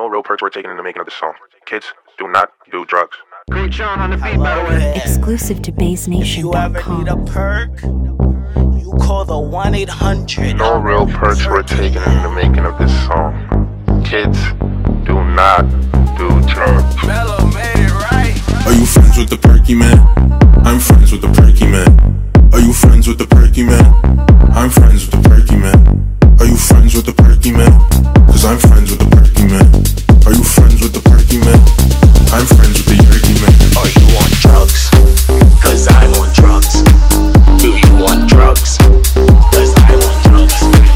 No real perks were taken in the making of this song. Kids, do not do drugs. Great John on the beat, by the way. Exclusive to If you ever need a BaseNation.com. perk, you call the 1-800. No real perks were taken in the making of this song. Kids, do not do drugs. Mellow made it right. Are you friends with the perky man? I'm friends with the perky man. Are you friends with the perky man? I'm friends with the perky man. Are you friends with the perky man? Cause I'm friends with the perky man. Are you friends with the perky man? I'm friends with the yerky man. Are you on drugs? Cause I'm on drugs. Do you want drugs? Cause I'm on drugs.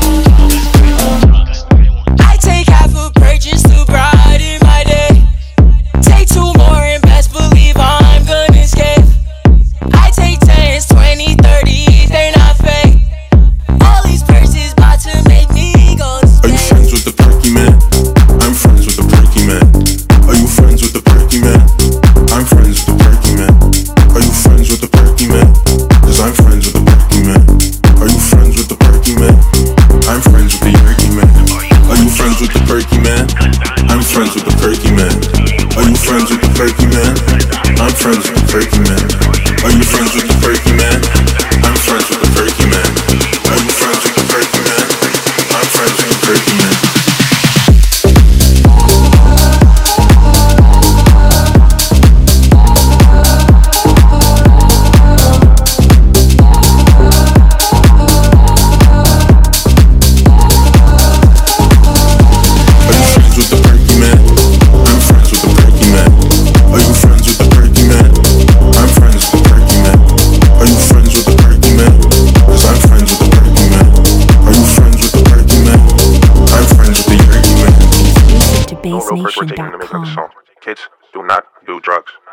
I take half a purchase to brighten my day. Take two more and best believe I'm gonna skip. I take 10s, 20, 30s, they're not fake. All these purses bout to make me go to Are you space. friends with the perky man? I'm friends with the perky man. Are you friends with the perky man? I'm friends with the perky man. Are you friends with the perky man? Cause I'm friends with the perky man. Are you friends with the perky man? I'm friends with the yerky man. Are you friends with the perky man? I'm friends with the perky man. Are you friends with the perky man? I'm friends with the perky man. Are you friends with the perky man? I'm friends with the perky man. Are you friends with the perky man? I'm friends with the perky man. To No real perks were taken in the making of this BaseNation.com. song. Kids, do not do drugs.